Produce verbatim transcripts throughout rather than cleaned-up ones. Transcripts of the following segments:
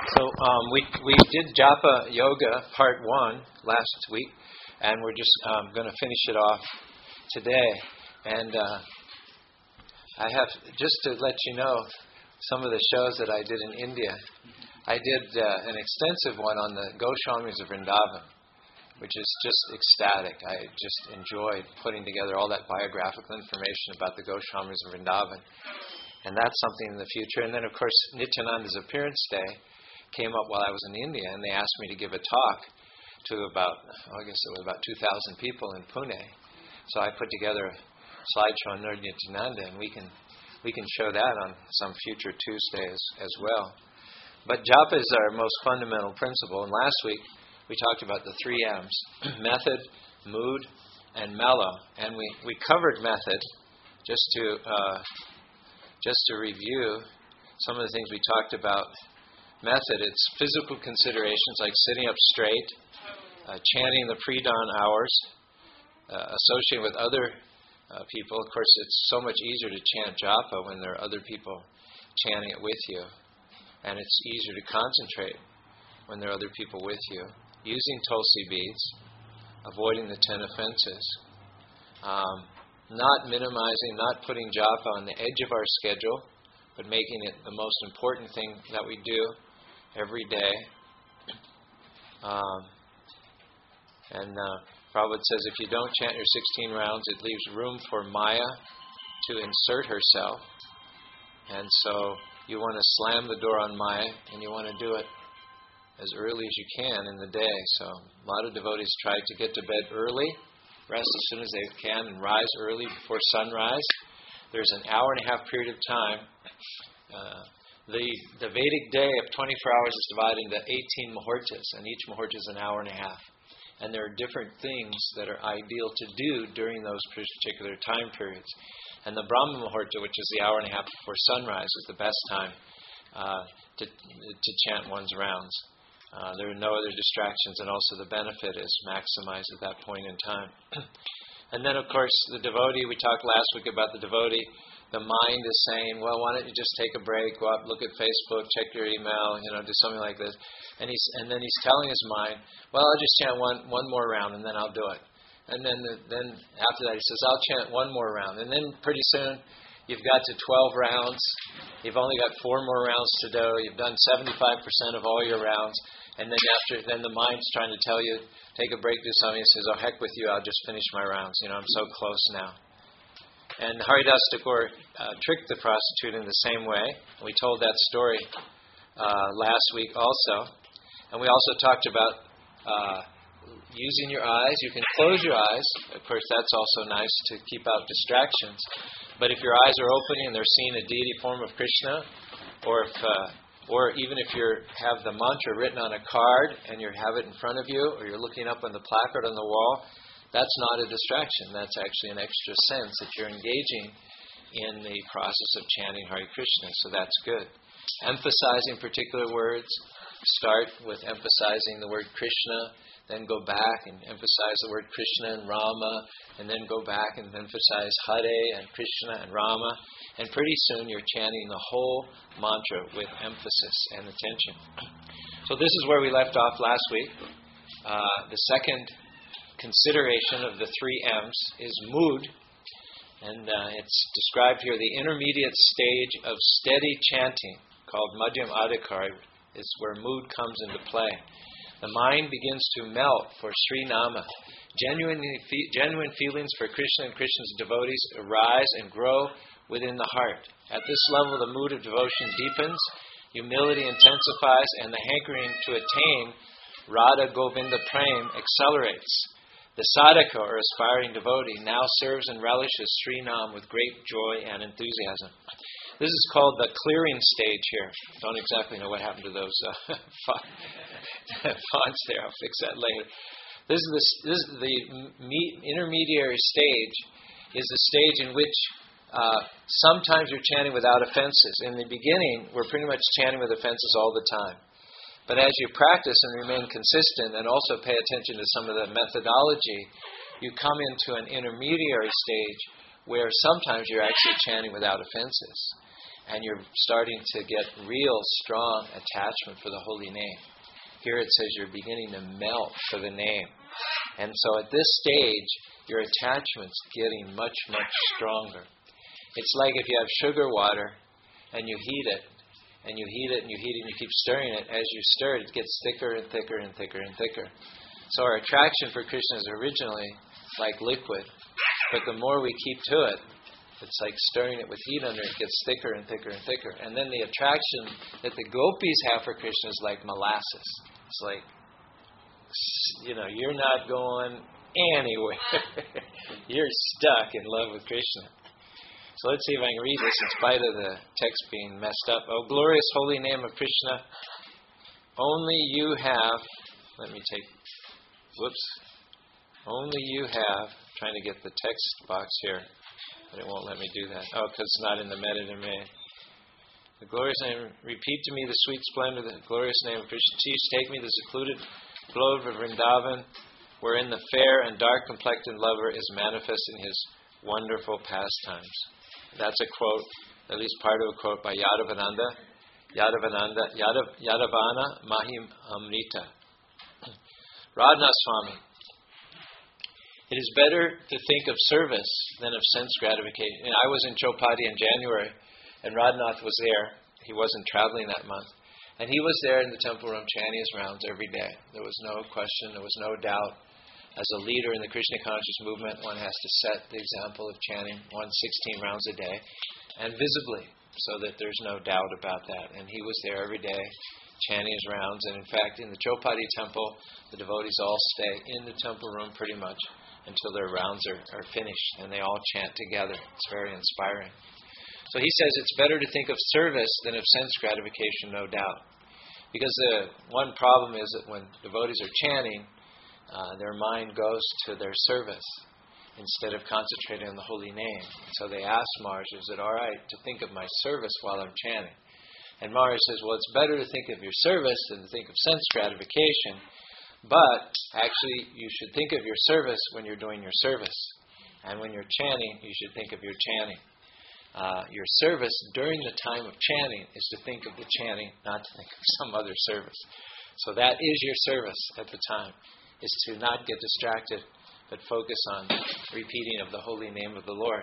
So um, we we did Japa Yoga Part One last week, and we're just um, going to finish it off today. And uh, I have just to let you know some of the shows that I did in India. I did uh, an extensive one on the Goswamis of Vrindavan, which is just ecstatic. I just enjoyed putting together all that biographical information about the Goswamis of Vrindavan. And that's something in the future. And then, of course, Nityananda's Appearance Day came up while I was in India, and they asked me to give a talk to about, I guess it was about two thousand people in Pune. So I put together a slideshow on Lord Nityananda, and we can we can show that on some future Tuesday as, as well. But japa is our most fundamental principle, and last week we talked about the three M's, method, mood, and mellow. And we, we covered method, just to uh, just to review some of the things we talked about. Method, it's physical considerations like sitting up straight, uh, chanting the pre-dawn hours, uh, associating with other uh, people. Of course, it's so much easier to chant japa when there are other people chanting it with you. And it's easier to concentrate when there are other people with you. Using tulsi beads, avoiding the ten offenses, um, not minimizing, not putting japa on the edge of our schedule, but making it the most important thing that we do every day. Um, and uh, Prabhupada says if you don't chant your sixteen rounds, it leaves room for Maya to insert herself. And so you want to slam the door on Maya, and you want to do it as early as you can in the day. So a lot of devotees try to get to bed early, rest as soon as they can, and rise early before sunrise. There's an hour and a half period of time. Uh, the, the Vedic day of twenty-four hours is divided into eighteen muhurtas, and each muhurta is an hour and a half. And there are different things that are ideal to do during those particular time periods. And the Brahma muhurta, which is the hour and a half before sunrise, is the best time uh, to, to chant one's rounds. Uh, there are no other distractions, and also the benefit is maximized at that point in time. And then, of course, the devotee, we talked last week about the devotee. The mind is saying, well, why don't you just take a break, go out, look at Facebook, check your email, you know, do something like this. And he's and then he's telling his mind, well, I'll just chant one one more round, and then I'll do it. And then the, then after that, he says, I'll chant one more round. And then pretty soon, you've got to twelve rounds. You've only got four more rounds to do. You've done seventy-five percent of all your rounds. And then after, then the mind's trying to tell you, take a break, do something. He says, oh, heck with you, I'll just finish my rounds. You know, I'm so close now. And Haridas Thakur uh, tricked the prostitute in the same way. We told that story uh, last week also. And we also talked about uh, using your eyes. You can close your eyes. Of course, that's also nice to keep out distractions. But if your eyes are opening and they're seeing a deity form of Krishna, or if, uh, or even if you have the mantra written on a card and you have it in front of you, or you're looking up on the placard on the wall, that's not a distraction. That's actually an extra sense that you're engaging in the process of chanting Hare Krishna. So that's good. Emphasizing particular words. Start with emphasizing the word Krishna, then go back and emphasize the word Krishna and Rama, and then go back and emphasize Hare and Krishna and Rama. And pretty soon you're chanting the whole mantra with emphasis and attention. So this is where we left off last week. Uh, the second consideration of the three M's is mood. And uh, it's described here, the intermediate stage of steady chanting, called Madhyam Adhikar, is where mood comes into play. The mind begins to melt for Sri Nama. Genuine, genuine feelings for Krishna and Krishna's devotees arise and grow within the heart. At this level, the mood of devotion deepens, humility intensifies, and the hankering to attain Radha Govinda Prem accelerates. The sadhaka, or aspiring devotee, now serves and relishes Sri Nam with great joy and enthusiasm. This is called the clearing stage here. Don't exactly know what happened to those uh, fonts there. I'll fix that later. This is the, this is the me- intermediary stage. Is the stage in which uh, sometimes you're chanting without offenses. In the beginning, we're pretty much chanting with offenses all the time. But as you practice and remain consistent and also pay attention to some of the methodology, you come into an intermediary stage where sometimes you're actually chanting without offenses. and you're starting to get real strong attachment for the holy name. Here it says you're beginning to melt for the name. And so at this stage, your attachment's getting much, much stronger. It's like if you have sugar water and you heat it, and you heat it and you heat it and you keep stirring it. As you stir it, it gets thicker and thicker and thicker and thicker. So our attraction for Krishna is originally like liquid, but the more we keep to it, it's like stirring it with heat under it, it gets thicker and thicker and thicker. And then the attraction that the gopis have for Krishna is like molasses. It's like, you know, you're not going anywhere. You're stuck in love with Krishna. So let's see if I can read this in spite of the text being messed up. Oh, glorious holy name of Krishna, only you have, let me take, whoops, only you have, trying to get the text box here, but it won't let me do that. Oh, because it's not in the Metadame. The glorious name, repeat to me the sweet splendor, the glorious name of Krishna. Teach, take me the secluded grove of Vrindavan, wherein the fair and dark-complected lover is manifesting his wonderful pastimes. That's a quote, at least part of a quote by Yadavananda. Yadavananda, Yadav, Yadavana Mahim Amrita. Radhanath Swami. It is better to think of service than of sense gratification. I was in Chopati in January, and Radhanath was there. He wasn't traveling that month. And he was there in the temple room chanting his rounds every day. There was no question, there was no doubt. As a leader in the Krishna conscious movement, one has to set the example of chanting one hundred sixteen rounds a day, and visibly, so that there's no doubt about that. And he was there every day, chanting his rounds. And in fact, in the Chopati temple, the devotees all stay in the temple room pretty much until their rounds are, are finished, and they all chant together. It's very inspiring. So he says it's better to think of service than of sense gratification, no doubt. Because the one problem is that when devotees are chanting, Uh, their mind goes to their service instead of concentrating on the holy name. So they ask Maharaj, is it all right to think of my service while I'm chanting? And Maharaj says, well, it's better to think of your service than to think of sense gratification, but actually you should think of your service when you're doing your service. And when you're chanting, you should think of your chanting. Uh, your service during the time of chanting is to think of the chanting, not to think of some other service. So that is your service at the time, is to not get distracted, but focus on repeating of the holy name of the Lord.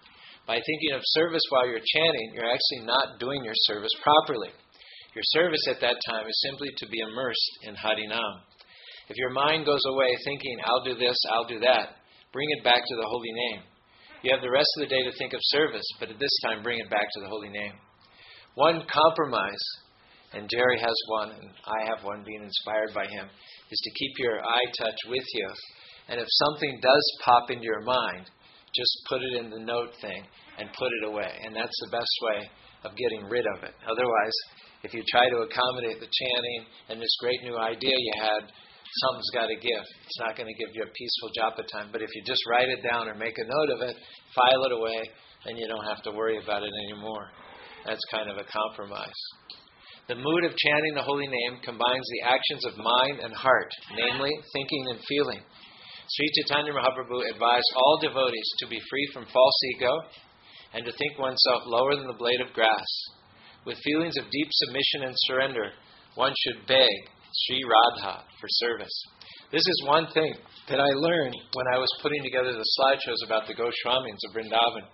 By thinking of service while you're chanting, you're actually not doing your service properly. Your service at that time is simply to be immersed in Harinam. If your mind goes away thinking, I'll do this, I'll do that, bring it back to the holy name. You have the rest of the day to think of service, but at this time, bring it back to the holy name. One compromise, and Jerry has one, and I have one being inspired by him, is to keep your eye touch with you. And if something does pop into your mind, just put it in the note thing and put it away. And that's the best way of getting rid of it. Otherwise, if you try to accommodate the chanting and this great new idea you had, something's got to give. It's not going to give you a peaceful japa time. But if you just write it down or make a note of it, file it away, then you don't have to worry about it anymore. That's kind of a compromise. The mood of chanting the holy name combines the actions of mind and heart, namely thinking and feeling. Sri Chaitanya Mahaprabhu advised all devotees to be free from false ego and to think oneself lower than the blade of grass. With feelings of deep submission and surrender, one should beg Sri Radha for service. This is one thing that I learned when I was putting together the slideshows about the Goswamis of Vrindavan.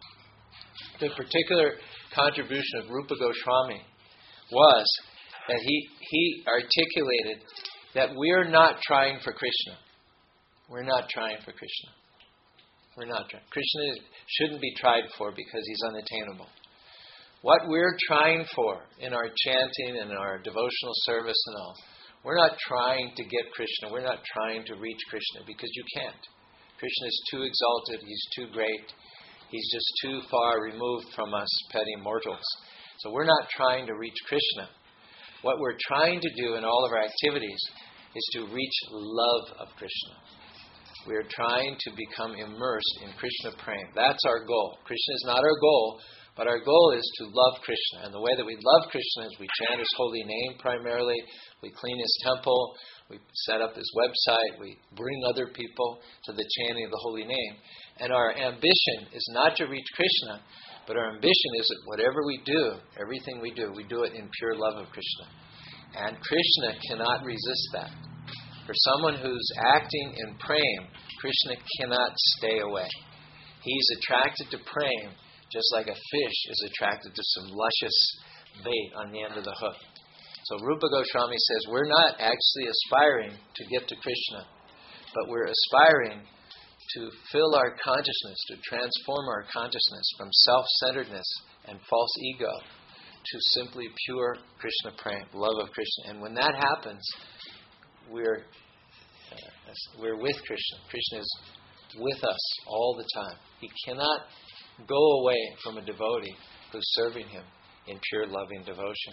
The particular contribution of Rupa Goswami was that he, he articulated that we're not trying for Krishna. We're not trying for Krishna. We're not trying. Krishna shouldn't be tried for because he's unattainable. What we're trying for in our chanting and our devotional service and all, we're not trying to get Krishna. We're not trying to reach Krishna because you can't. Krishna is too exalted. He's too great. He's just too far removed from us petty mortals. So we're not trying to reach Krishna. What we're trying to do in all of our activities is to reach love of Krishna. We're trying to become immersed in Krishna prema. That's our goal. Krishna is not our goal, but our goal is to love Krishna. And the way that we love Krishna is we chant his holy name primarily, we clean his temple, we set up his website, we bring other people to the chanting of the holy name. And our ambition is not to reach Krishna, But our ambition is that whatever we do, everything we do, we do it in pure love of Krishna. And Krishna cannot resist that. For someone who's acting in prema, Krishna cannot stay away. He's attracted to prema just like a fish is attracted to some luscious bait on the end of the hook. So Rupa Goswami says we're not actually aspiring to get to Krishna, but we're aspiring to fill our consciousness, to transform our consciousness from self-centeredness and false ego to simply pure Krishna prema, love of Krishna. And when that happens, we're uh, we're with Krishna. Krishna is with us all the time. He cannot go away from a devotee who's serving him in pure loving devotion.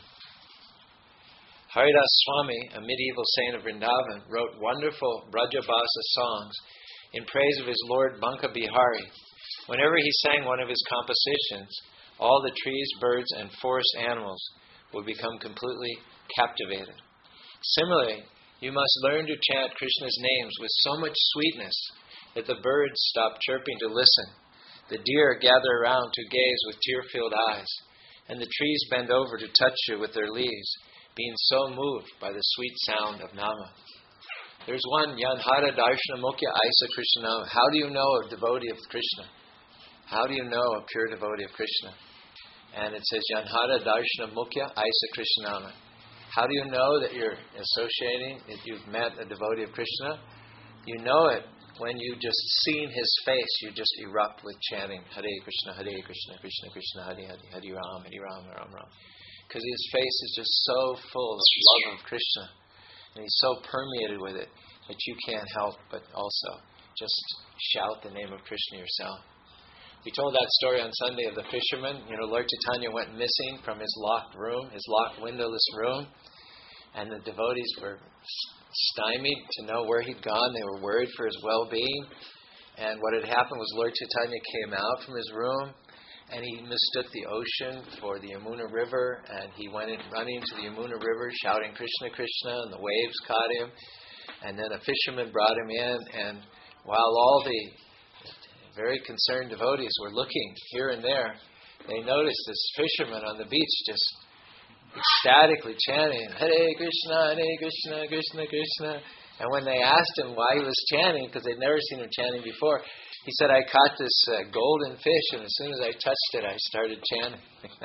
Haridas Swami, a medieval saint of Vrindavan, wrote wonderful Brajabasa songs in praise of his Lord Banka Bihari. Whenever he sang one of his compositions, all the trees, birds, and forest animals would become completely captivated. Similarly, you must learn to chant Krishna's names with so much sweetness that the birds stop chirping to listen, the deer gather around to gaze with tear-filled eyes, and the trees bend over to touch you with their leaves, being so moved by the sweet sound of Nama. There's one, Yanhara Darshana Mukhya Aisa Krishnanama. How do you know a devotee of Krishna? How do you know a pure devotee of Krishna? And it says, Yanhara Darshana Mukhya Aisa Krishnanama. How do you know that you're associating, that you've met a devotee of Krishna? You know it when you just seen his face, you just erupt with chanting, Hare Krishna, Hare Krishna, Krishna Krishna, Hare Hare, Hare Ram, Hare Ram, Ram Ram. Because his face is just so full of love of Krishna. And he's so permeated with it that you can't help but also just shout the name of Krishna yourself. We told that story on Sunday of the fisherman. You know, Lord Chaitanya went missing from his locked room, his locked windowless room. And the devotees were stymied to know where he'd gone. They were worried for his well-being. And what had happened was Lord Chaitanya came out from his room and he mistook the ocean for the Yamuna River, and he went in, running to the Yamuna River shouting Krishna Krishna, and the waves caught him. And then a fisherman brought him in, and while all the very concerned devotees were looking here and there, they noticed this fisherman on the beach just ecstatically chanting, Hare Krishna, Hare Krishna, Krishna Krishna. And when they asked him why he was chanting, because they'd never seen him chanting before, he said, I caught this uh, golden fish, and as soon as I touched it, I started chanting.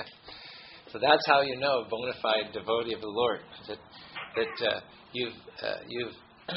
So that's how you know a bona fide devotee of the Lord, that that uh, you've uh, you've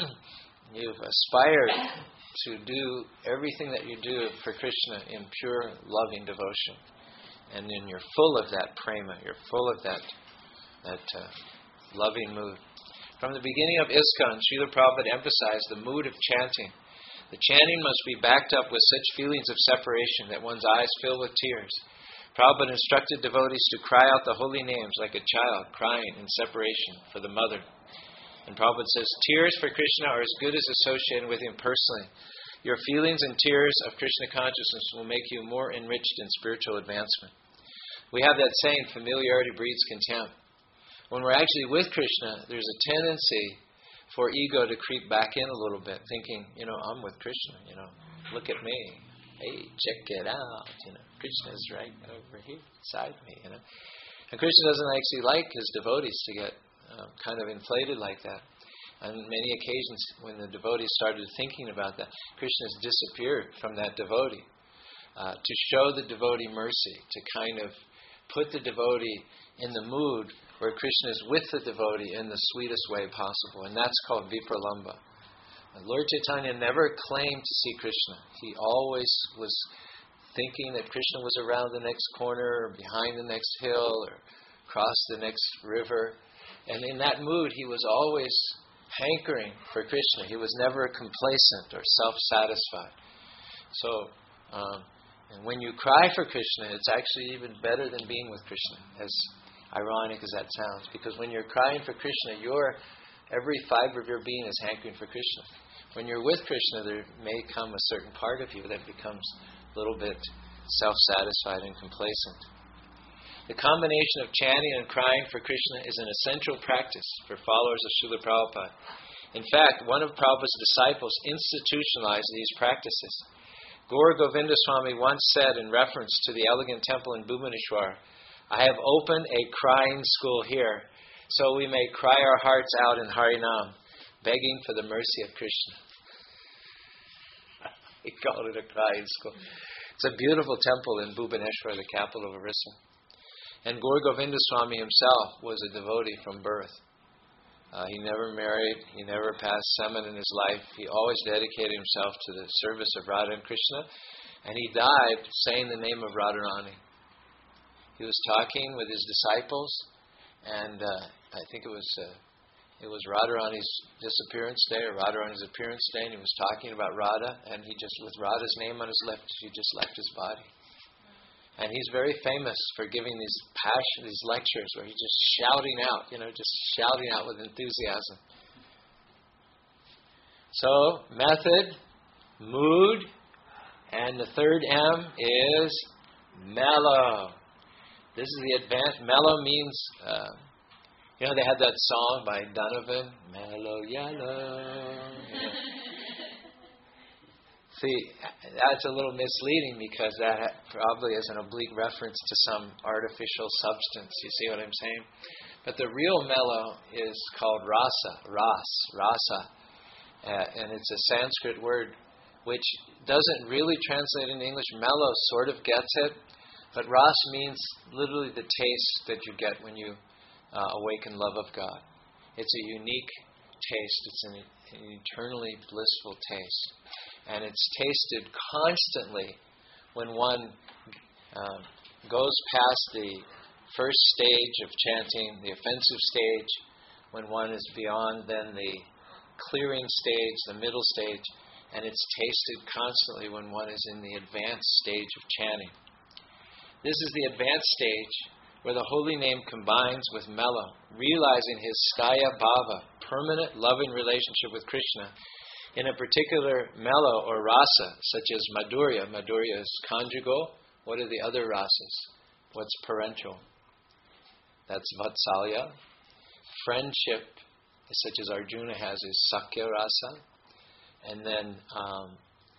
you've aspired to do everything that you do for Krishna in pure loving devotion, and then you're full of that prema, you're full of that that uh, loving mood. From the beginning of ISKCON, Srila Prabhupada emphasized the mood of chanting. The chanting must be backed up with such feelings of separation that one's eyes fill with tears. Prabhupada instructed devotees to cry out the holy names like a child crying in separation for the mother. And Prabhupada says, tears for Krishna are as good as associated with him personally. Your feelings and tears of Krishna consciousness will make you more enriched in spiritual advancement. We have that saying, familiarity breeds contempt. When we're actually with Krishna, there's a tendency for ego to creep back in a little bit, thinking, you know, I'm with Krishna, you know, look at me. Hey, check it out, you know, Krishna's right over here beside me, you know. And Krishna doesn't actually like his devotees to get um, kind of inflated like that. On many occasions, when the devotees started thinking about that, Krishna has disappeared from that devotee uh, to show the devotee mercy, to kind of put the devotee in the mood where Krishna is with the devotee in the sweetest way possible. And that's called Vipralamba. And Lord Chaitanya never claimed to see Krishna. He always was thinking that Krishna was around the next corner, or behind the next hill, or across the next river. And in that mood, he was always hankering for Krishna. He was never complacent or self-satisfied. So, um, and when you cry for Krishna, it's actually even better than being with Krishna, as ironic as that sounds. Because when you're crying for Krishna, your every fiber of your being is hankering for Krishna. When you're with Krishna, there may come a certain part of you that becomes a little bit self-satisfied and complacent. The combination of chanting and crying for Krishna is an essential practice for followers of Srila Prabhupada. In fact, one of Prabhupada's disciples institutionalized these practices. Gaur Govinda Swami once said in reference to the elegant temple in Bhubaneswar, I have opened a crying school here, so we may cry our hearts out in Harinam, begging for the mercy of Krishna. He called it a crying school. It's a beautiful temple in Bhubaneswar, the capital of Orissa. And Gaur Govinda Swami himself was a devotee from birth. Uh, he never married, he never passed semen in his life. He always dedicated himself to the service of Radha and Krishna. And he died saying the name of Radharani. He was talking with his disciples, and uh, I think it was uh, it was Radharani's disappearance day or Radharani's appearance day, and he was talking about Radha, and he just, with Radha's name on his lips, he just left his body. And he's very famous for giving these passion, these lectures where he's just shouting out, you know, just shouting out with enthusiasm. So, method, mood, and the third M is mellow. This is the advanced. Mellow means, uh, you know, they had that song by Donovan, Mellow Yellow. You know. See, that's a little misleading because that probably is an oblique reference to some artificial substance. You see what I'm saying? But the real mellow is called rasa, ras, rasa. Uh, and it's a Sanskrit word which doesn't really translate into English. Mellow sort of gets it, but ras means literally the taste that you get when you uh, awaken love of God. It's a unique taste. It's an, an eternally blissful taste. And it's tasted constantly when one uh, goes past the first stage of chanting, the offensive stage, when one is beyond then the clearing stage, the middle stage, and it's tasted constantly when one is in the advanced stage of chanting. This is the advanced stage where the holy name combines with mellow, realizing his staya bhava, permanent loving relationship with Krishna, in a particular mellow or rasa, such as madhurya. Madhurya is conjugal. What are the other rasas? What's parental? That's vatsalya. Friendship, such as Arjuna has, is sakya rasa. And then um,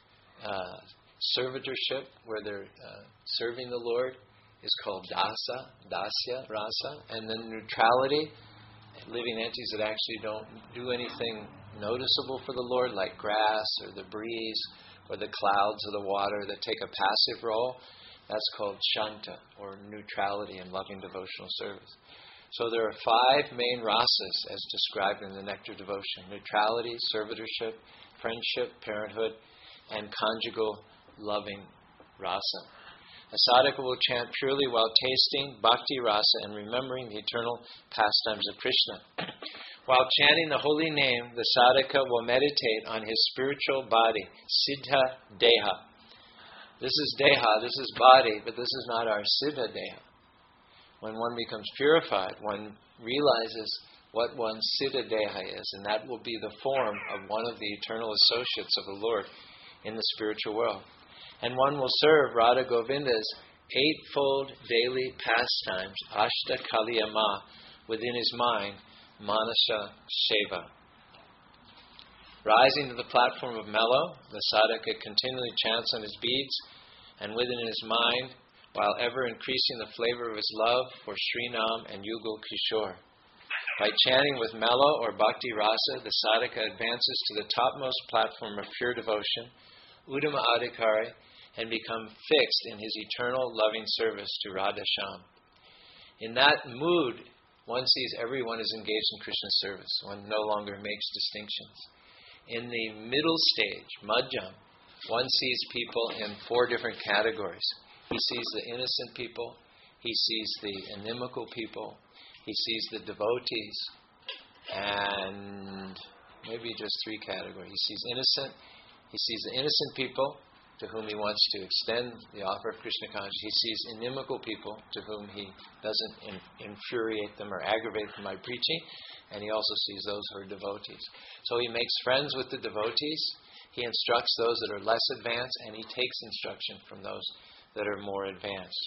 uh, servitorship, where they're uh, serving the Lord, is called dasa, dasya rasa. And then neutrality, living entities that actually don't do anything noticeable for the Lord, like grass or the breeze or the clouds or the water, that take a passive role. That's called shanta, or neutrality in loving devotional service. So there are five main rasas as described in the Nectar Devotion: neutrality, servitorship, friendship, parenthood, and conjugal loving rasa. A sadhaka will chant purely while tasting bhakti rasa and remembering the eternal pastimes of Krishna. While chanting the holy name, the sadhaka will meditate on his spiritual body, siddha deha. This is deha, this is body, but this is not our siddha deha. When one becomes purified, one realizes what one's siddha deha is, and that will be the form of one of the eternal associates of the Lord in the spiritual world. And one will serve Radha Govinda's eightfold daily pastimes, ashta kaliyama, within his mind, manasa seva. Rising to the platform of mellow, the sadhaka continually chants on his beads and within his mind, while ever increasing the flavor of his love for Srinam and Yugal Kishore. By chanting with mellow or bhakti rasa, the sadhaka advances to the topmost platform of pure devotion, Uddama Adhikari, and become fixed in his eternal loving service to Radha Shyam. In that mood, one sees everyone is engaged in Krishna's service. One no longer makes distinctions. In the middle stage, madhyam, one sees people in four different categories. He sees the innocent people, he sees the inimical people, he sees the devotees, and maybe just three categories. He sees innocent, he sees the innocent people, to whom he wants to extend the offer of Krishna consciousness. He sees inimical people to whom he doesn't in, infuriate them or aggravate them by preaching. And he also sees those who are devotees. So he makes friends with the devotees. He instructs those that are less advanced, and he takes instruction from those that are more advanced.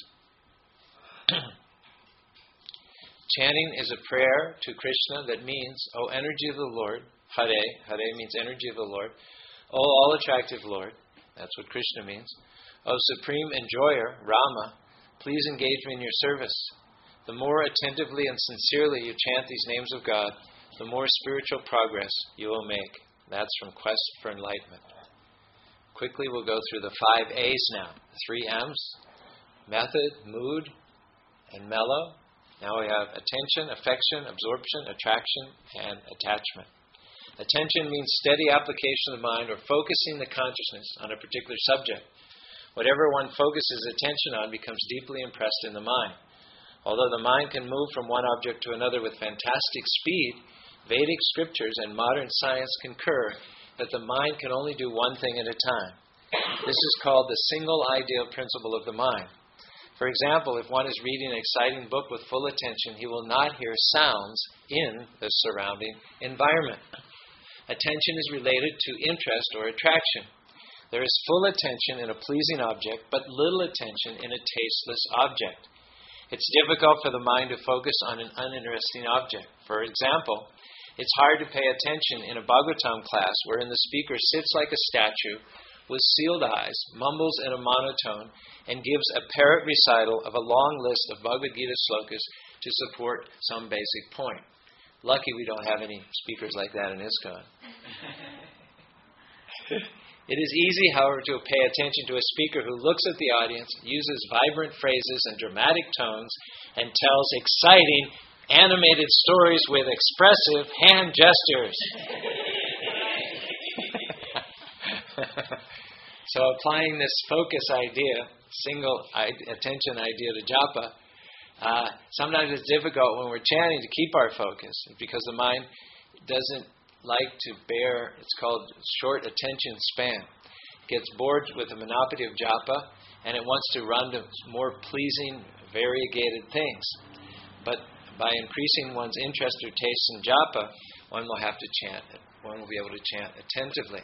Chanting is a prayer to Krishna that means, O energy of the Lord, Hare, Hare means energy of the Lord, O all-attractive Lord, That's what Krishna means. O Supreme Enjoyer, Rama, please engage me in your service. The more attentively and sincerely you chant these names of God, the more spiritual progress you will make. That's from Quest for Enlightenment. Quickly, we'll go through the five A's now. The three M's, method, mood, and mellow. Now we have attention, affection, absorption, attraction, and attachment. Attention means steady application of the mind or focusing the consciousness on a particular subject. Whatever one focuses attention on becomes deeply impressed in the mind. Although the mind can move from one object to another with fantastic speed, Vedic scriptures and modern science concur that the mind can only do one thing at a time. This is called the single ideal principle of the mind. For example, if one is reading an exciting book with full attention, he will not hear sounds in the surrounding environment. Attention is related to interest or attraction. There is full attention in a pleasing object, but little attention in a tasteless object. It's difficult for the mind to focus on an uninteresting object. For example, it's hard to pay attention in a Bhagavatam class wherein the speaker sits like a statue with sealed eyes, mumbles in a monotone, and gives a parrot recital of a long list of Bhagavad Gita slokas to support some basic point. Lucky we don't have any speakers like that in ISKCON. It is easy, however, to pay attention to a speaker who looks at the audience, uses vibrant phrases and dramatic tones, and tells exciting, animated stories with expressive hand gestures. So applying this focus idea, single attention idea to japa, uh, sometimes it's difficult when we're chanting to keep our focus because the mind doesn't like to bear, it's called short attention span. It gets bored with the monotony of japa and it wants to run to more pleasing, variegated things. But by increasing one's interest or taste in japa, one will have to chant it. One will be able to chant attentively.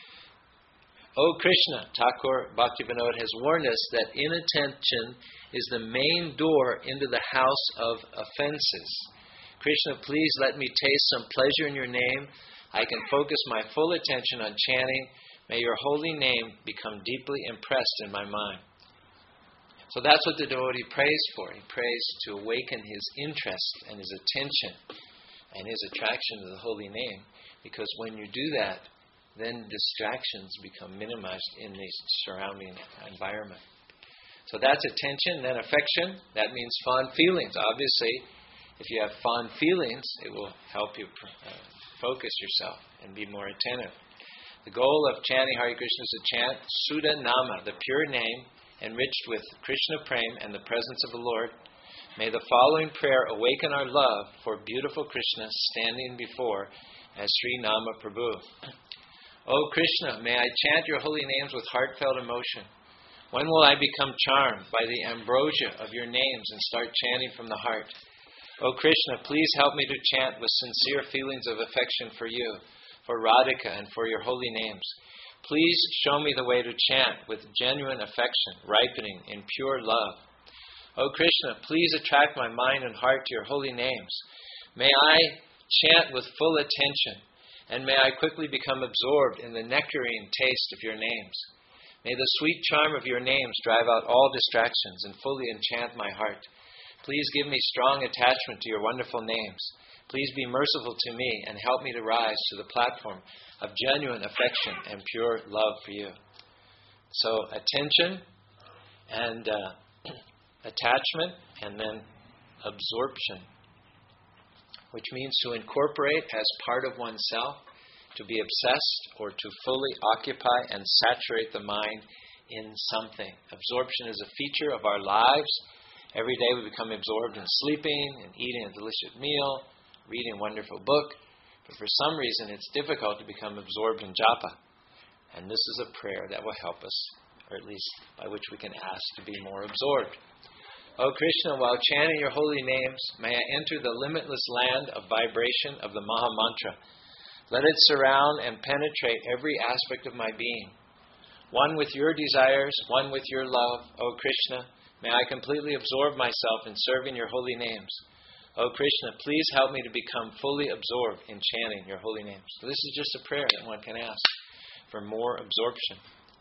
O Krishna, Thakur Bhaktivinoda has warned us that inattention is the main door into the house of offenses. Krishna, please let me taste some pleasure in your name. I can focus my full attention on chanting. May your holy name become deeply impressed in my mind. So that's what the devotee prays for. He prays to awaken his interest and his attention and his attraction to the holy name. Because when you do that, then distractions become minimized in the surrounding environment. So that's attention, then affection. That means fond feelings. Obviously, if you have fond feelings, it will help you uh, focus yourself and be more attentive. The goal of chanting Hare Krishna is to chant Sudha Nama, the pure name, enriched with Krishna Prem and the presence of the Lord. May the following prayer awaken our love for beautiful Krishna standing before as Sri Nama Prabhu. O Krishna, may I chant your holy names with heartfelt emotion. When will I become charmed by the ambrosia of your names and start chanting from the heart? O Krishna, please help me to chant with sincere feelings of affection for you, for Radhika, and for your holy names. Please show me the way to chant with genuine affection, ripening in pure love. O Krishna, please attract my mind and heart to your holy names. May I chant with full attention, and may I quickly become absorbed in the nectarine taste of your names. May the sweet charm of your names drive out all distractions and fully enchant my heart. Please give me strong attachment to your wonderful names. Please be merciful to me and help me to rise to the platform of genuine affection and pure love for you. So attention and uh, attachment, and then absorption, which means to incorporate as part of oneself, to be obsessed, or to fully occupy and saturate the mind in something. Absorption is a feature of our lives. Every day we become absorbed in sleeping, in eating a delicious meal, reading a wonderful book. But for some reason it's difficult to become absorbed in japa. And this is a prayer that will help us, or at least by which we can ask to be more absorbed. O Krishna, while chanting your holy names, may I enter the limitless land of vibration of the Maha Mantra. Let it surround and penetrate every aspect of my being. One with your desires, one with your love, O Krishna, may I completely absorb myself in serving your holy names. O Krishna, please help me to become fully absorbed in chanting your holy names. So this is just a prayer that one can ask for more absorption.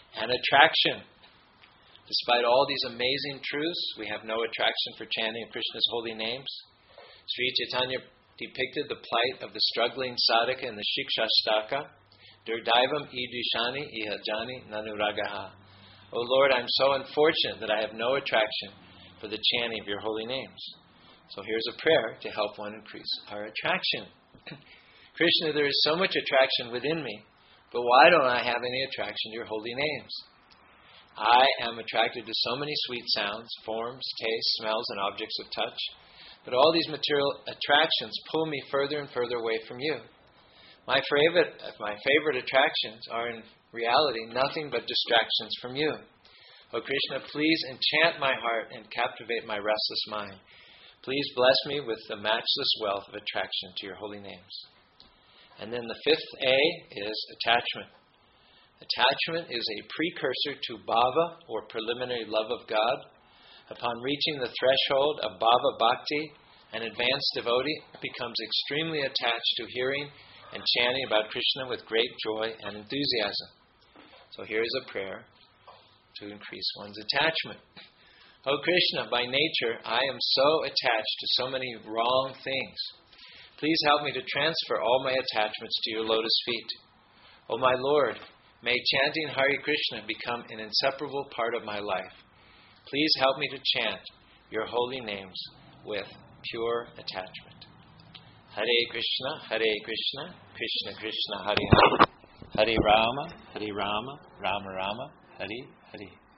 and attraction. Despite all these amazing truths, we have no attraction for chanting of Krishna's holy names. Sri Chaitanya depicted the plight of the struggling sadhaka in the Shikshashtaka. Durdaivam idishani ihajani nanuragaha. O Lord, I'm so unfortunate that I have no attraction for the chanting of your holy names. So here's a prayer to help one increase our attraction. Krishna, there is so much attraction within me, but why don't I have any attraction to your holy names? I am attracted to so many sweet sounds, forms, tastes, smells, and objects of touch, but all these material attractions pull me further and further away from you. My favorite, my favorite attractions are in reality nothing but distractions from you. O Krishna, please enchant my heart and captivate my restless mind. Please bless me with the matchless wealth of attraction to your holy names. And then the fifth A is attachment. Attachment is a precursor to bhava, or preliminary love of God. Upon reaching the threshold of bhava bhakti, an advanced devotee becomes extremely attached to hearing and chanting about Krishna with great joy and enthusiasm. So here is a prayer to increase one's attachment. O Krishna, by nature, I am so attached to so many wrong things. Please help me to transfer all my attachments to your lotus feet. O my Lord, may chanting Hare Krishna become an inseparable part of my life. Please help me to chant your holy names with pure attachment. Hare Krishna, Hare Krishna, Krishna Krishna, Hare Hare, Hare Rama, Hare Rama, Rama Rama, Hare Hare.